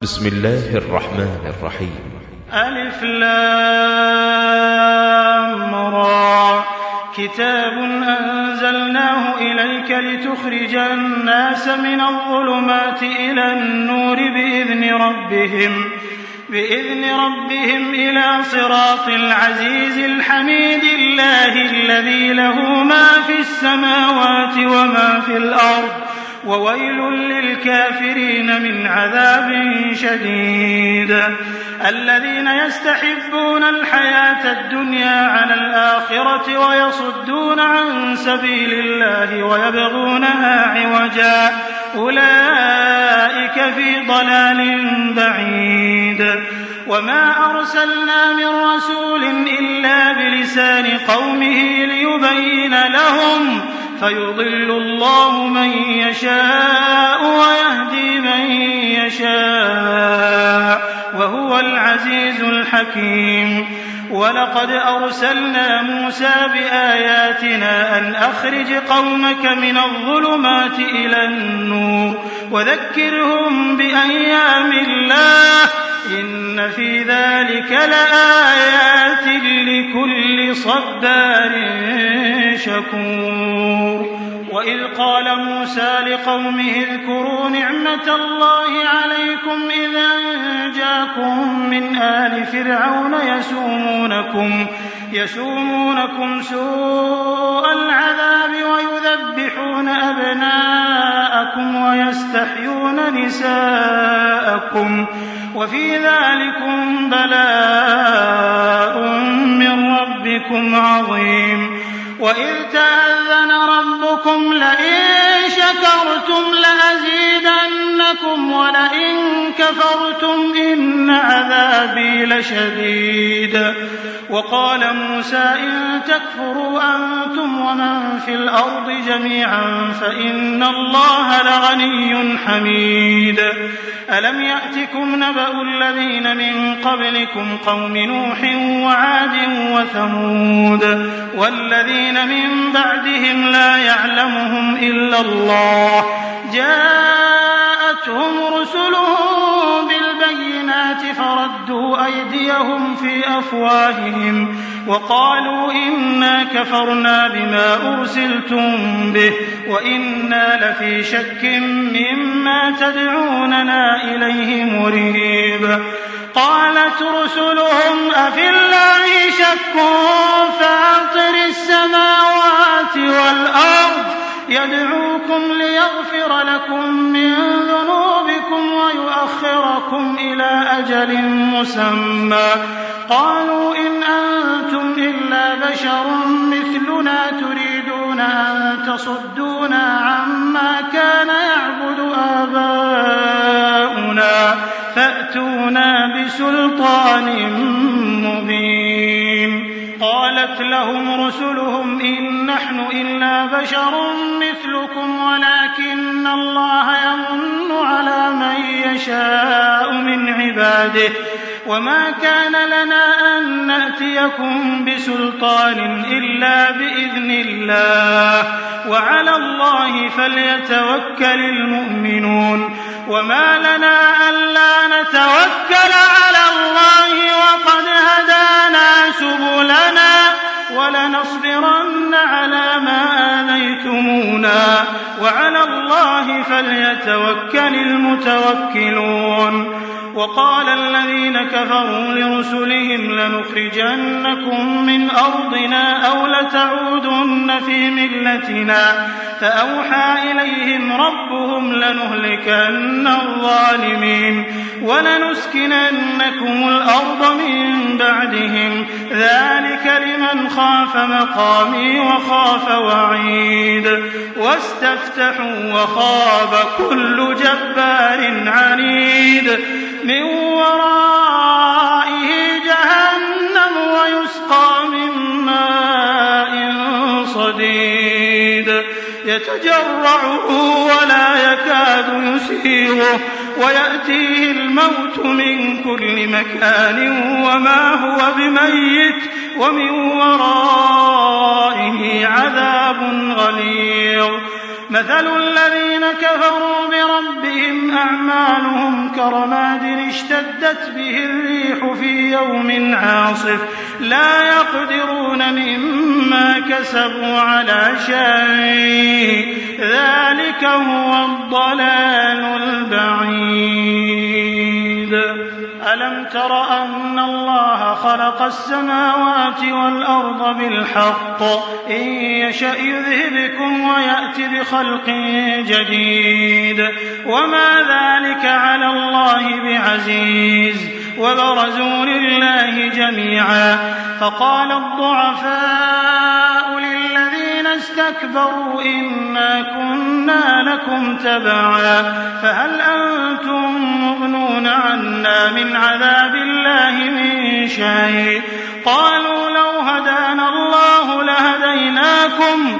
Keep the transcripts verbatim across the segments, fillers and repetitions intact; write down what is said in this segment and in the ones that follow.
بسم الله الرحمن الرحيم. ألف لام را كتاب أنزلناه إليك لتخرج الناس من الظلمات إلى النور بإذن ربهم بإذن ربهم إلى صراط العزيز الحميد الله الذي له ما في السماوات وما في الأرض وويل للكافرين من عذاب شديد. الذين يستحبون الحياة الدنيا على الآخرة ويصدون عن سبيل الله ويبغونها عوجا أولئك في ضلال بعيد. وما أرسلنا من رسول إلا بلسان قومه ليبين لهم فيضل الله من يشاء ويهدي من يشاء وهو العزيز الحكيم. ولقد أرسلنا موسى بآياتنا أن أخرج قومك من الظلمات إلى النور وذكرهم بأيام الله إن في ذلك لآيات لكل صبار شكور. وإذ قال موسى لقومه اذكروا نعمة الله عليكم إذا أنجاكم من آل فرعون يسومونكم, يسومونكم سوء العذاب ويذبحون أبناءكم ويستحيون نساءكم وفي ذلكم بلاء من ربكم عظيم. وإذ تأذن ربكم لئن شكرتم لأزيدنكم ولئن كفرتم إن عذابي لشديد. وقال موسى إن تكفروا أنتم ومن في الأرض جميعا فإن الله لغني حميد. ألم يأتكم نبأ الذين من قبلكم قوم نوح وعاد وثمود والذين من بعدهم لا يعلمهم إلا الله جاءتهم رسلهم بالبينات فردوا أيديهم في أفواههم وقالوا إنا كفرنا بما أرسلتم به وإنا لفي شك مما تدعوننا إليه مريب. قالت رسلهم أفي الله شك فاطر السماوات والأرض يدعوكم ليغفر لكم من ذنوبكم ويؤخركم إلى أجل مسمى قالوا إن أنتم إلا بشر مثلنا تريدون أن تصدونا عما كان يعبد آباؤنا فأتونا بسلطان مبين. قالت لهم رسلهم إن نحن إلا بشر مثلكم ولكن الله يمن على من يشاء من عباده وما كان لنا أن نأتيكم بسلطان إلا بإذن الله وعلى الله فليتوكل المؤمنون. وما لنا ألا نتوكل على الله وقد هدانا سبلنا ولنصبرن على ما آذيتمونا وعلى الله فليتوكل المتوكلون. وقال الذين كفروا لرسلهم لنخرجنكم من أرضنا أو لتعودن في ملتنا فأوحى إليهم ربهم لنهلكن الظالمين ولنسكننكم الأرض من بعدهم ذلك لمن خاف مقامي وخاف وعيد. واستفتحوا وخاب كل جبار عنيد من ورائه جهنم ويسقى من ماء صديد يتجرعه ولا يكاد يسيغه ويأتيه الموت من كل مكان وما هو بميت ومن ورائه عذاب غليظ. مثل الذين كفروا بربهم أعمالهم كرماد اشتدت به الريح في يوم عاصف لا يقدرون مما كسبوا على شيء ذلك هو الضلال البعيد. ألم تر أن الله خلق السماوات والأرض بالحق إن يشأ يذهبكم ويأتي بخلق جديد وما ذلك على الله بعزيز. وبرزوا لله جميعا فقال الضعفاء للذين استكبروا إنا كنا لكم تبعا فهل أنتم مغنون عنا من عذاب الله من شيء قالوا لو هدانا الله لهديناكم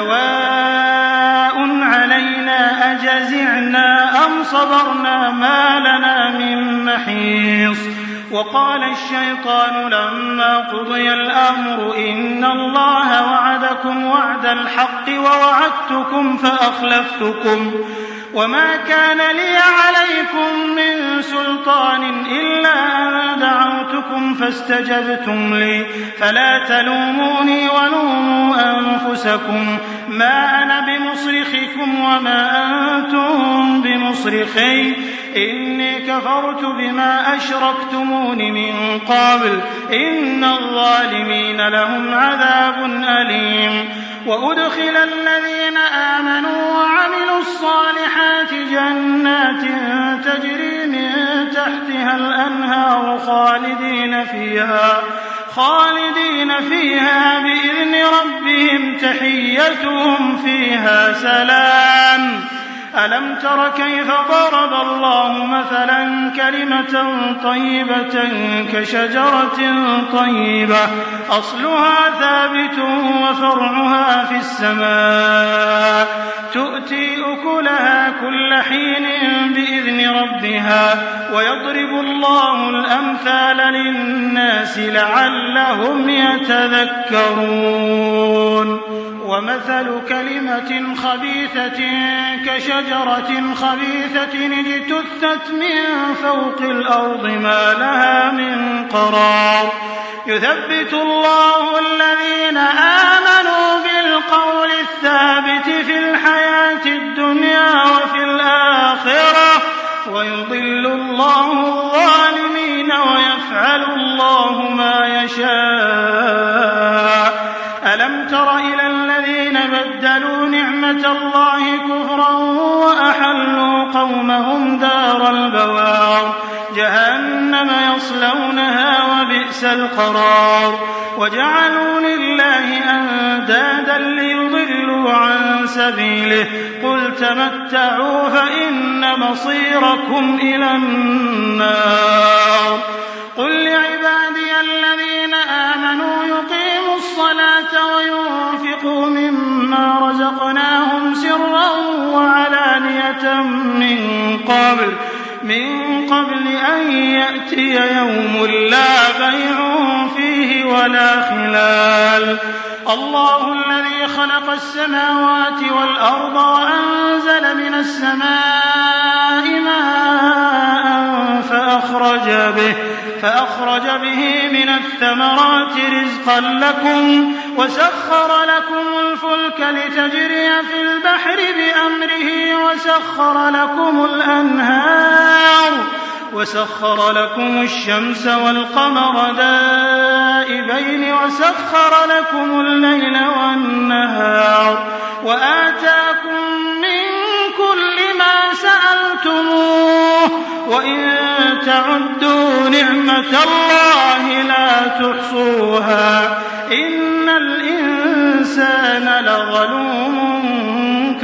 سواء علينا أجزعنا أم صبرنا ما لنا من محيص. وقال الشيطان لما قضي الأمر إن الله وعدكم وعد الحق ووعدتكم فأخلفتكم وما كان لي عليكم من سلطان إلا أن دعوتكم فاستجبتم لي فلا تلوموني ولوموا أنفسكم ما أنا بمصرخكم وما أنتم بمصرخي إني كفرت بما أشركتمون من قبل إن الظالمين لهم عذاب أليم. وأدخل الذين آمنوا وعملوا الصالحات جنات تجري من تحتها الأنهار خالدين فيها خالدين فيها بإذن ربهم تحيتهم فيها سلام. ألم تر كيف ضرب الله مثلا كلمة طيبة كشجرة طيبة أصلها ثابت وفرعها في السماء تؤتي أكلها كل حين بإذن ربها ويضرب الله الأمثال للناس لعلهم يتذكرون. ومثل كلمة خبيثة كشجرة خبيثة اجتثت من فوق الأرض ما لها من قرار يثبت الله الذين آمنوا بالقول الثابت في الحياة الدنيا وفي الآخرة ويضل الله الظالمين ويفعل الله ما يشاء. ألم تر إلى الذين بدلوا نعمة الله كفرا وأحلوا قومهم دار البوار جهنم يصلونها وبئس القرار وجعلوا لله أندادا ليضلوا عن سبيله قل تمتعوا فإن مصيركم إلى النار. قل لعبادي الذين آمنوا يقيموا الصلاة وينفقوا مما رزقناهم سرا وعلانية من قبل من قبل أن يأتي يوم لا بيع فيه ولا خلال. الله الذي خلق السماوات والأرض وأنزل من السماء ماء فأخرج به فأخرج به من الثمرات رزقا لكم وسخر لكم الفلك لتجري في البحر بأمره وسخر لكم الأنهار وسخر لكم الشمس والقمر دائبين وسخر لكم الليل والنهار وآتاكم من كل ما سألتموه وإن تعدوا نعمة الله لا تحصوها إن الإنسان لظلوم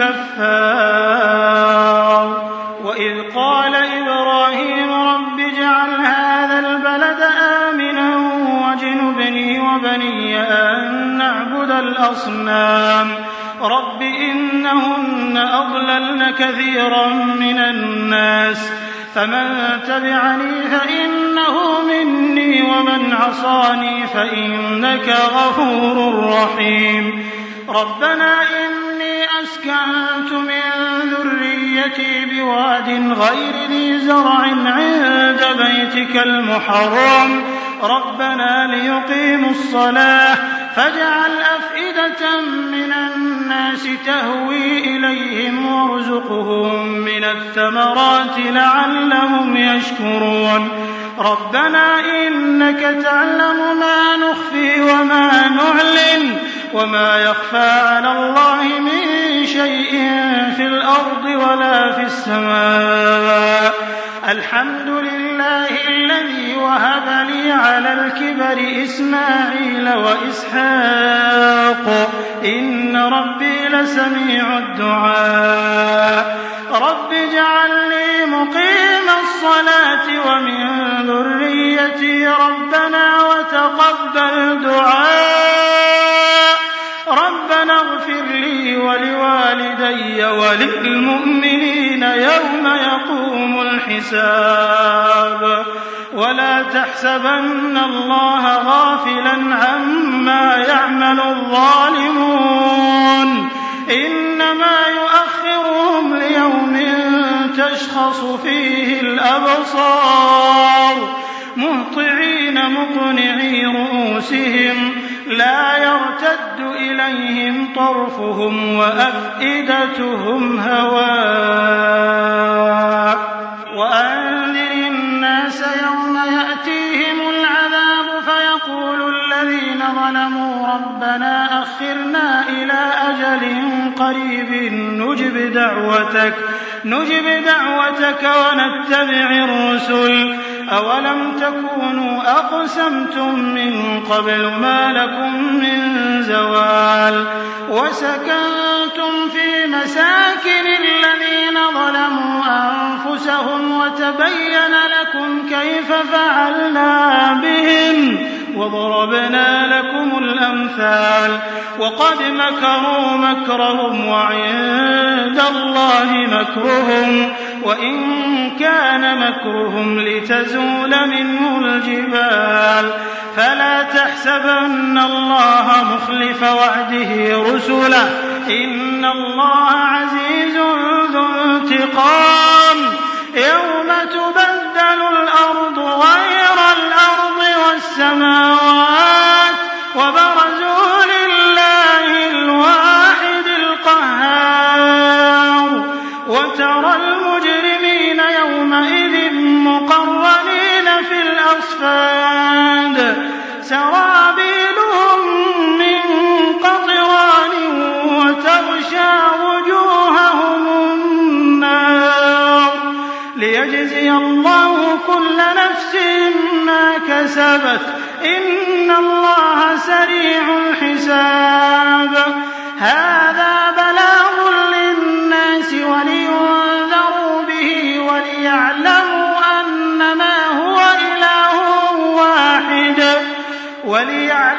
كفار. وإذ قال إبراهيم رب اجعل هذا البلد آمنا واجنبني وبني أن نعبد الأصنام رب إنهن أضللن كثيرا من الناس فمن تبعني فإنه مني ومن عصاني فإنك غفور رحيم. ربنا إني أسكنت أسكنت من ذريتي بواد غير ذي زرع عند بيتك المحرم ربنا ليقيموا الصلاة فاجعل أفئدة من الناس تهوي إليهم وارزقهم من الثمرات لعلهم يشكرون ربنا إنك تعلم ما نخفي وما نعلن وما يخفى على الله من شيء في الأرض ولا في السماء الحمد لله الذي وهب لي على الكبر إسماعيل وإسحاق إن ربي لسميع الدعاء رب اجعلني مقيم الصلاة ومن ذريتي ربنا وتقبل دعاء ربنا اغفر لي ولوالدي وللمؤمنين يوم يقوم الحساب ولا تحسبن الله غافلا عما يعمل الظالمون إنما يؤخرهم ليوم تشخص فيه الأبصار مهطعين مقنعي رؤوسهم لا يرتد إليهم طرفهم وأفئدتهم هواء وأنذر الناس يوم يأتيهم العذاب فيقول الذين ظلموا ربنا أخرنا إلى أجل قريب نجب دعوتك نجب دعوتك ونتبع الرسل أولم تكونوا أقسمتم من قبل ما لكم من زوال وسكنتم في مساكن الذين ظلموا أنفسهم وتبين لكم كيف فعلنا بهم وضربنا لكم الأمثال وقد مكروا مكرهم وعند الله مكرهم وإن كان مكرهم لتزول منه الجبال فلا تحسبن الله مخلف وعده رسله إن الله عزيز ذو انتقام يوم تبدل الأرض غير الأرض والسماوات وبرزوا لله الواحد القهار وترى المجرمين يومئذ مقرنين في الأصفاد سرابيلهم من قطران وتغشى وجوههم النار ليجزي الله كل نفس ما كسبت إن الله سريع الحساب هذا بلاغ للناس ولينذروا به وليعلموا أنما هو إله واحد وليعلموا